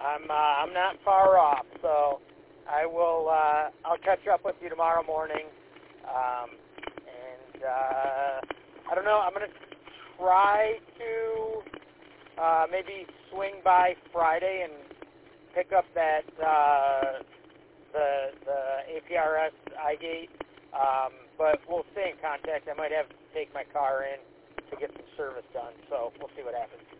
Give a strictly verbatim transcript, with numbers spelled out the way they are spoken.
I'm uh, I'm not far off, so I will. Uh, I'll catch up with you tomorrow morning, um, and uh, I don't know. I'm gonna try to uh, maybe swing by Friday and pick up that uh, the the A P R S iGate, um, but we'll stay in contact. I might have to take my car in to get some service done, so we'll see what happens.